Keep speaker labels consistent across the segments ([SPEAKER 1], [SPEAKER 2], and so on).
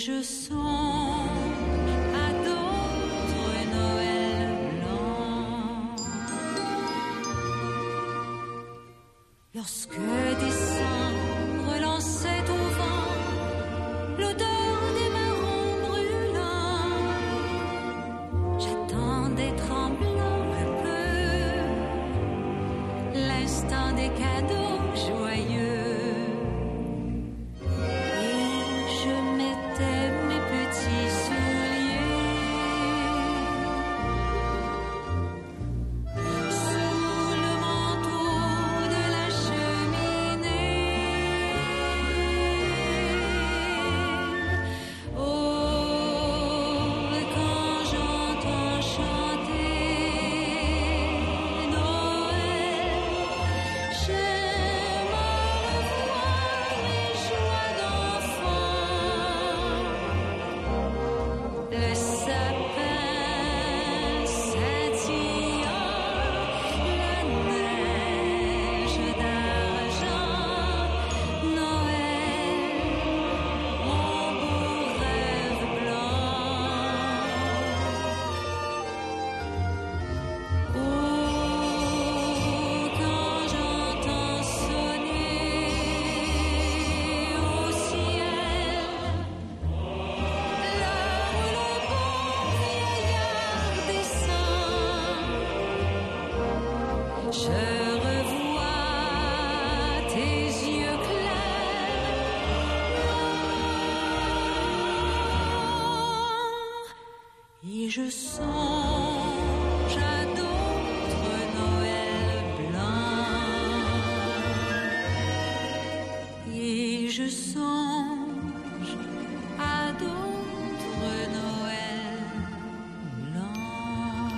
[SPEAKER 1] je songe à d'autres Noëls blancs. Lorsque décembre lançait au vent l'odeur des marrons brûlants, j'attendais tremblant un peu l'instant des cadeaux joyeux. Je songe à d'autres Noëls blancs. Et je songe à d'autres Noëls blancs.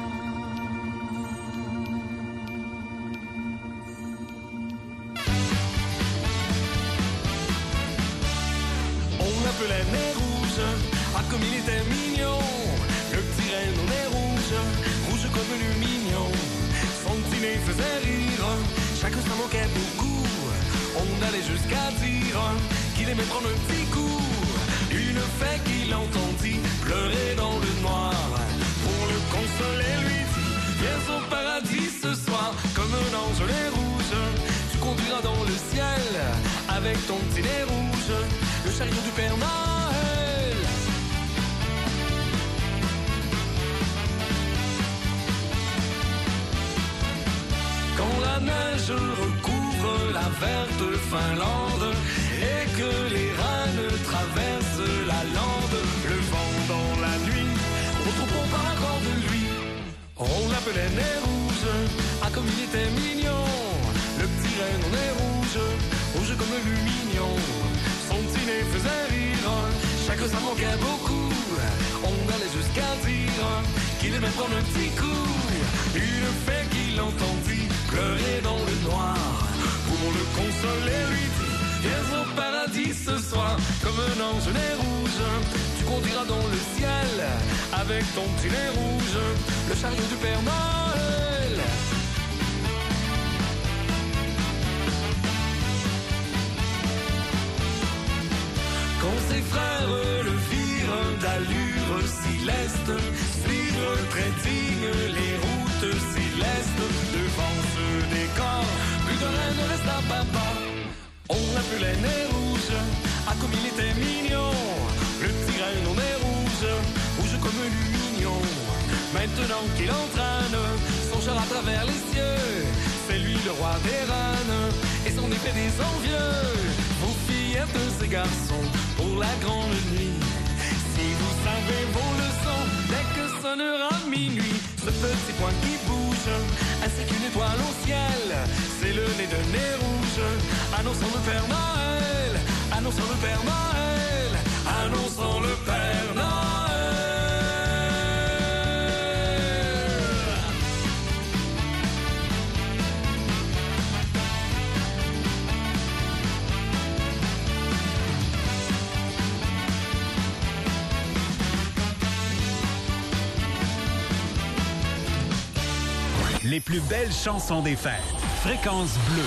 [SPEAKER 2] On l'appelait Nez Rouge, ah comme il était mignon. Le petit renne au nez rouge, rouge comme le mignon. Son petit nez faisait rire, chacun s'en moquait beaucoup. On allait jusqu'à dire qu'il aimait prendre un petit coup. Une fée qu'il entendit pleurer dans le noir. Pour le consoler lui dit, viens au paradis ce soir. Comme un ange au nez rouge, tu conduiras dans le ciel. Avec ton petit nez rouge, le chariot du Père Noël. Quand la neige recouvre la verte Finlande et que les rânes traversent la lande, le vent dans la nuit, on trouve pas encore de lui. On l'appelait Nez Rouge, ah comme il était mignon. Le petit renne au nez rouge, rouge comme le mignon. Son petit nez faisait rire, chacun s'en moquait beaucoup. On allait jusqu'à dire qu'il aimait prendre un petit coup. Une fée qu'il entendit pleurer dans le noir. Pour le consoler lui dit, viens au paradis ce soir. Comme un ange nez rouge, tu conduiras dans le ciel. Avec ton petit nez rouge, le chariot du Père Noël. Quand ses frères le virent d'allure si leste, suivre très digne les routes célestes. Devant ce décor, plus de rien ne reste à papa. On l'appelait Nez Rouge, ah comme il était mignon. Le petit renne au nez rouge, rouge comme le mignon. Maintenant qu'il entraîne son char à travers les cieux, c'est lui le roi des reines et son épée des envieux. Vos fillettes, ces garçons, pour la grande nuit. Si vous savez vos leçons, dès que sonnera minuit, ce petit point qui bouge, ainsi qu'une étoile au ciel, c'est le nez de Nez Rouge, annonçant le Père Noël, annonçant le Père Noël, annonçant le Père Noël.
[SPEAKER 3] Les plus belles chansons des fêtes. Fréquence Bleue.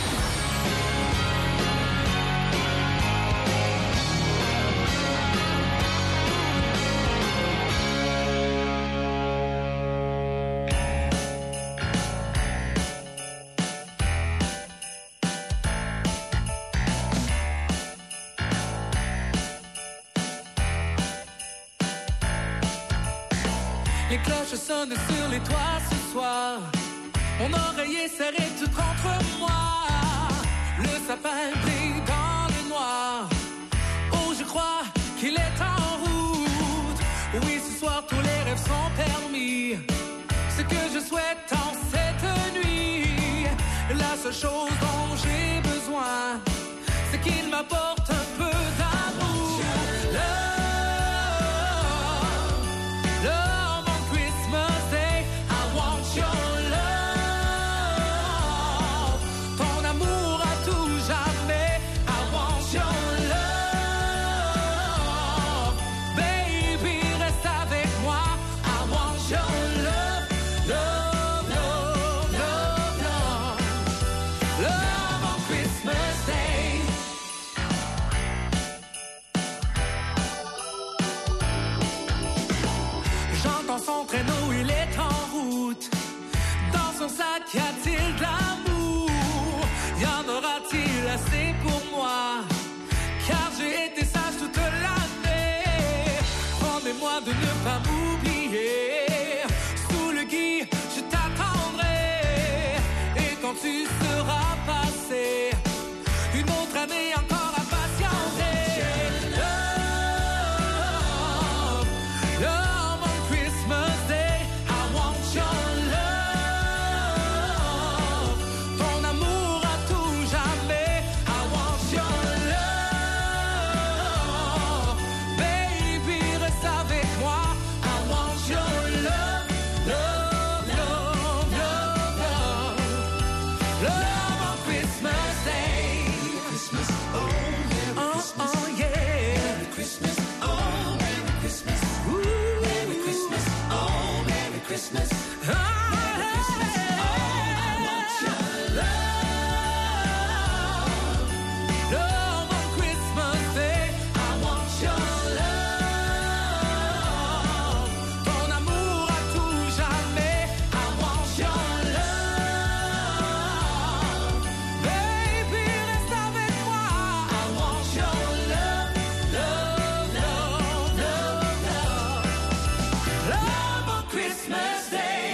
[SPEAKER 2] Les cloches sonnent sur les toits ce soir. Mon oreiller serré tout contre moi. Le sapin brille dans le noir. Oh, je crois qu'il est en route. Oui, ce soir tous les rêves sont permis. Ce que je souhaite en cette nuit, la seule chose dont j'ai besoin, c'est qu'il m'apporte un peu d'amour. Love on Christmas Day, I want your love. Ton amour à tout jamais, I want your love. Baby, reste avec moi, I want your love. Love, love, love, love. Love on Christmas Day. J'entends son traîneau, il est en route. Dans son sac, y a-t-il de l'amour? Y en aura-t-il assez pour moi? Car j'ai été sage toute l'année. Promets-moi de ne pas m'oublier. Sous le gui, je t'attendrai. Et quand tu seras passé, une autre année encore à patienter. Love, love on Christmas Day, I want your love. Ton amour à tout jamais, I want your love. Baby, reste avec moi, I want your love. Love, love, love, love. Love on Christmas Day. Christmas, oh, Merry Christmas. Oh, yeah. Merry Christmas, oh, Merry Christmas. Merry Christmas, oh, Merry Christmas. Merry Christmas, oh, I want your love. Love on Christmas Day, I want your love. Ton amour à tout jamais, I want your love. Baby, reste avec moi, I want your love. Love, love, love, love. Love on Christmas Day.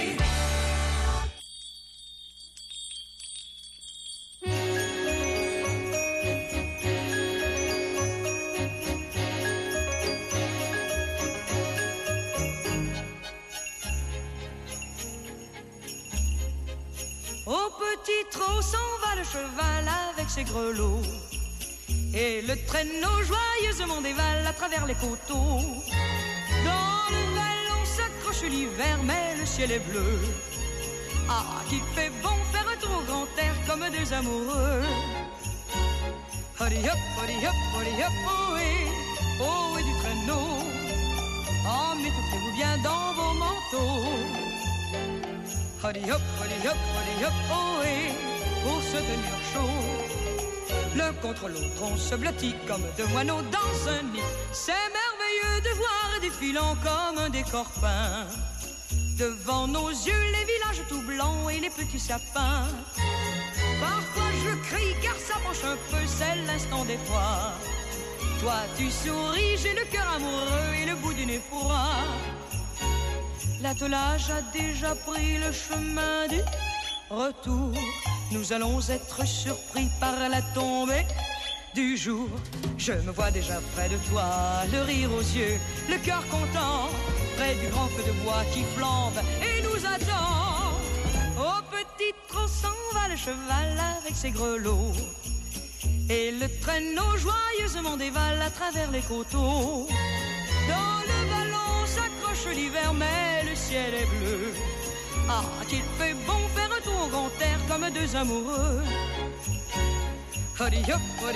[SPEAKER 1] Au petit trot s'en va le cheval avec ses grelots. Et le traîneau joyeusement dévale à travers les coteaux. Dans le vallon s'accroche l'hiver, mais le ciel est bleu. Ah, qu'il fait bon faire un tour au grand air comme deux amoureux. Hurry up, oh et du traîneau. Emmettez-vous bien dans vos manteaux. Hurry up, oh et pour se tenir chaud. L'un contre l'autre on se blottit comme deux moineaux dans un nid. C'est merveilleux de voir défilant comme un décor peint. Devant nos yeux les villages tout blancs et les petits sapins. Parfois je crie car ça penche un peu, c'est l'instant des fois. Toi tu souris, j'ai le cœur amoureux et le bout du nez froid. L'attelage a déjà pris le chemin du retour. Nous allons être surpris par la tombée du jour. Je me vois déjà près de toi, le rire aux yeux, le cœur content, près du grand feu de bois qui flambe et nous attend. Au petit trot s'en va le cheval avec ses grelots. Et le traîneau joyeusement dévale à travers les coteaux. Dans le vallon s'accroche l'hiver, mais le ciel est bleu. Ah, qu'il fait bon faire un tour au grand air comme deux amoureux. Hurry up, oh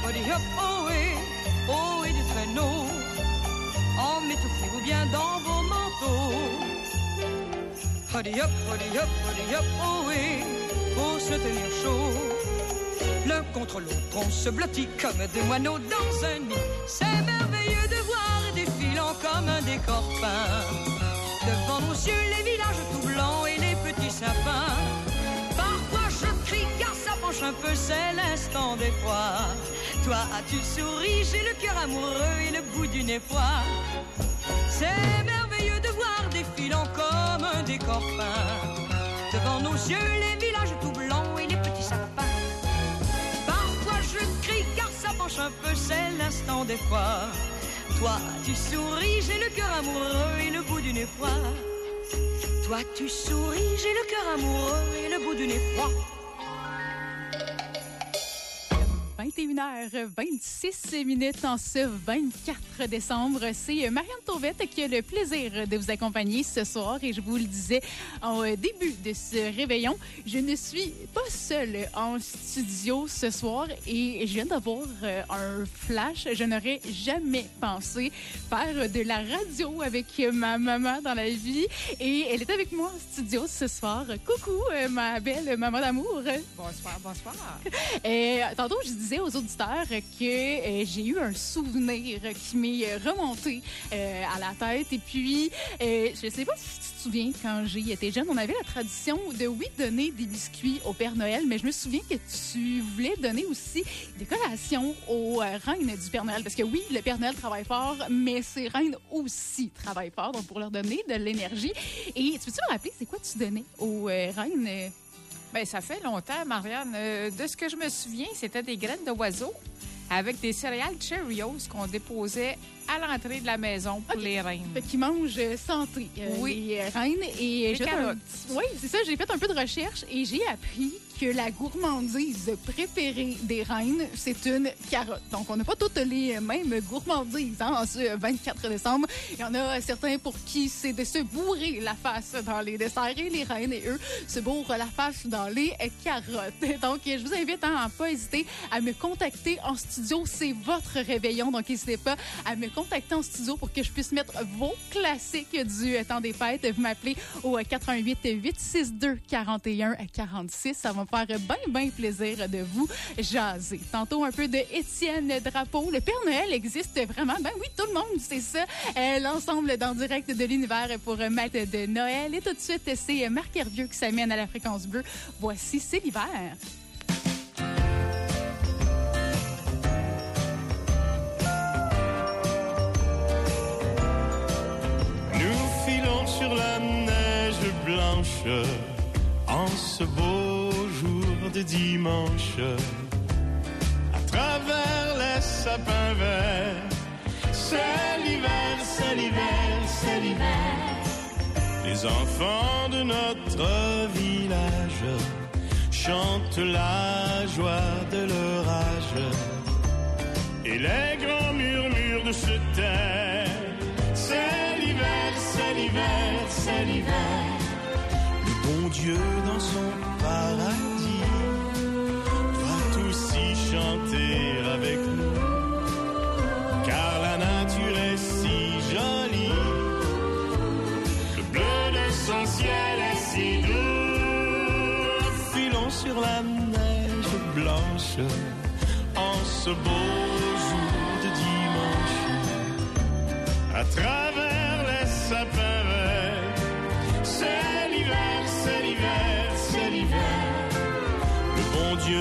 [SPEAKER 1] et du traîneau. Emmettez-vous bien dans vos manteaux. Hurry up, oh et pour se tenir chaud. L'un contre l'autre on se blottit comme deux moineaux dans un nid. C'est merveilleux de voir défilant comme un décor peint. Devant nos yeux les villages tout blancs et les petits sapins. Parfois je crie car ça penche un peu, c'est l'instant des fois. Toi tu souris, j'ai le cœur amoureux et le bout du nez froid. C'est merveilleux de voir défilant comme des copains. Devant nos yeux, les villages tout blancs et les petits sapins. Parfois je crie car ça penche un peu, c'est l'instant des fois. Toi tu souris, j'ai le cœur amoureux et le bout du nez froid. Toi tu souris, j'ai le cœur amoureux et le bout du nez froid.
[SPEAKER 4] 21h26 en ce 24 décembre. C'est Marianne Tauvette qui a le plaisir de vous accompagner ce soir. Et je vous le disais en début de ce réveillon, je ne suis pas seule en studio ce soir et je viens d'avoir un flash. Je n'aurais jamais pensé faire de la radio avec ma maman dans la vie. Et elle est avec moi en studio ce soir. Coucou, ma belle maman d'amour.
[SPEAKER 5] Bonsoir, bonsoir.
[SPEAKER 4] Et tantôt, je disais aux auditeurs que j'ai eu un souvenir qui m'est remonté à la tête. Et puis, je sais pas si tu te souviens, quand j'étais jeune, on avait la tradition de, oui, donner des biscuits au Père Noël, mais je me souviens que tu voulais donner aussi des collations aux reines du Père Noël. Parce que oui, le Père Noël travaille fort, mais ses reines aussi travaillent fort, donc pour leur donner de l'énergie. Et tu peux-tu me rappeler, c'est quoi tu donnais aux reines?
[SPEAKER 5] Bien, ça fait longtemps, Marianne. De ce que je me souviens, c'était des graines d'oiseaux avec des céréales Cheerios qu'on déposait à l'entrée de la maison pour les reines.
[SPEAKER 4] Fait qu'ils mangent santé,
[SPEAKER 5] oui.
[SPEAKER 4] les reines. Et
[SPEAKER 5] les carottes.
[SPEAKER 4] Oui, c'est ça. J'ai fait un peu de recherche et j'ai appris que la gourmandise préférée des reines, c'est une carotte. Donc, on n'a pas toutes les mêmes gourmandises en ce 24 décembre. Il y en a certains pour qui c'est de se bourrer la face dans les desserts et les reines, et eux, se bourrent la face dans les carottes. Donc, je vous invite à ne pas hésiter à me contacter en studio. C'est votre réveillon, donc n'hésitez pas à me contacter en studio pour que je puisse mettre vos classiques du temps des fêtes. Vous m'appelez au 88 862 41 46. Ça va me faire bien plaisir de vous jaser. Tantôt, un peu de Étienne Drapeau. Le Père Noël existe vraiment? Ben oui, tout le monde, c'est ça. L'ensemble d'En Direct de l'Univers pour Maître de Noël. Et tout de suite, c'est Marc Hervieux qui s'amène à la fréquence bleue. Voici C'est l'hiver.
[SPEAKER 2] Sur la neige blanche, en ce beau jour de dimanche, à travers les sapins verts, c'est l'hiver, c'est l'hiver, c'est l'hiver. Les enfants de notre village chantent la joie de leur âge, et les grands murmures de ce terre. C'est l'hiver, c'est l'hiver, c'est l'hiver. Le bon Dieu dans son paradis doit aussi chanter avec nous, car la nature est si jolie, le bleu de son ciel est si doux. Filons sur la neige blanche en ce beau jour de dimanche, à travers les sapins verts, c'est l'hiver, c'est l'hiver, c'est l'hiver. Le bon Dieu